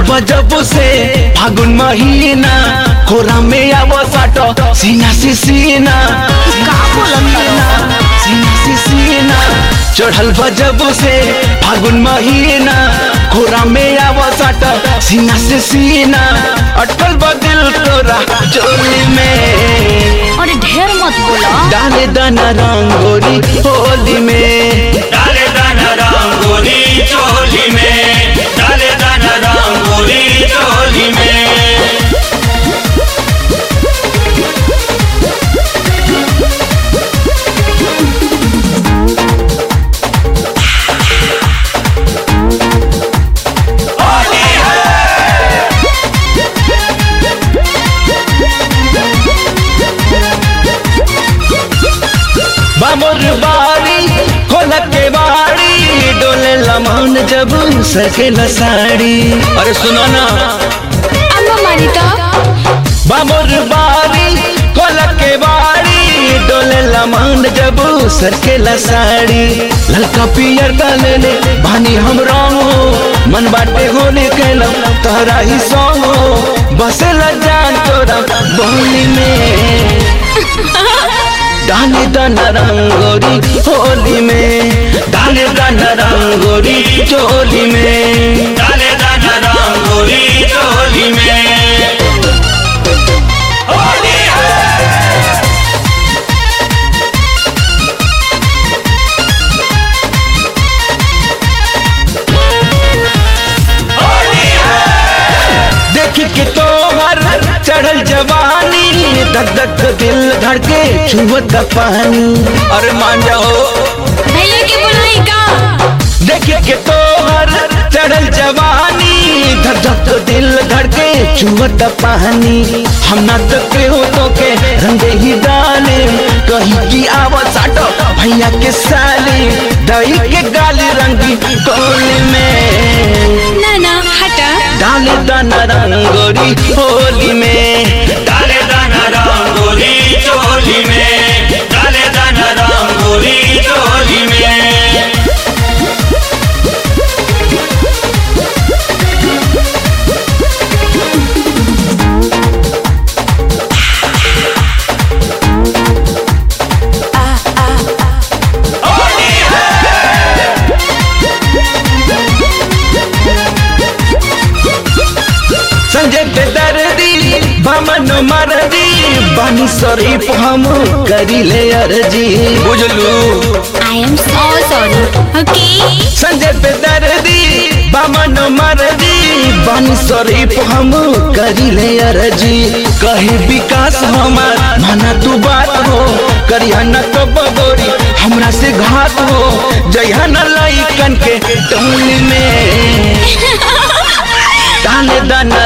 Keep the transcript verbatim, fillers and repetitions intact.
बजब से फागुन महीना कोरा में आवो साटो सीना से सीना का बोलना सीना से सीना चढ़ल बजब से फागुन महीना कोरा में आवो साटो सीना से सीना अटकल बदिल तोरा चोली में अरे ढेर मत बोला। डाले दाना रंगोरी होली में डाले दाना रंगोली चोली में डाले दाना रंगोली चोली में बामुर बारी खोल के बाड़ी डोले लमन जब सकेला साड़ी। अरे सुनो ना अम्मा मारी तो बामुर बारी खोल के बाड़ी डोले लमन जब सकेला साड़ी। ललका पियर डाले ले भानी हम रंग मन बाटे होली कैला तोहरा ही सॉन्ग बसेला जान तोरा बोली में डाले दाना रंगोरी होली में डाले दाना रंगोरी चोली में डाले दाना रंगोली चोली में होली है होली है देख के तोहर चढ़ल जवानी धक धक दिल धड़के छुअत पानी। अरे मान जाओ भैया के बुलाई का देख के तोहर चढ़ल जवानी धक धक दिल धड़के छुअत पानी। हम ना तक हो तो के रंगे ही डाले कहीं की आवाज साटो भैया के साली दही के गाली रंगी कोली में ना ना हटा डाले दाना रंगोरी होली में डाले दाना रंगोली चोली में डाले दाना रंगोली चोली में होली है संजय पे दर्दी भमन मरदी बानी शरीफ हम करी ले अर्जी बुझलू। I am so sorry okay Sanjay पे दर्दी भमन मरदी बानी शरीफ हम करी ले अर्जी। कहे विकास हमार माना तू बात हो करिया न तो बगोरी हमरा से घात हो जइहा न लइकन के टोली में डाले दाना